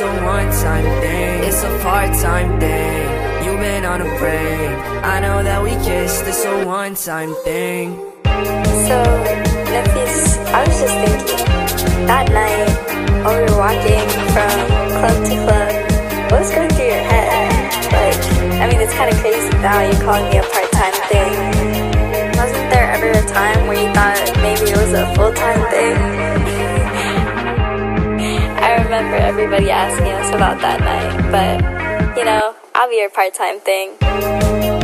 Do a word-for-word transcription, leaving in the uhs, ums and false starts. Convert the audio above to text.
a one-time thing. It's a part-time thing. You've been on a break. I know that we kissed, it's a one-time thing. So, Nafis, I was just thinking, that night, while we were walking from club to club, what was going through your head? Like, I mean, it's kind of crazy now you calling me a part-time thing. Wasn't there ever a time where you thought maybe it was a full-time thing? I remember everybody asking us about that night, but, you know, I'll be your part-time thing.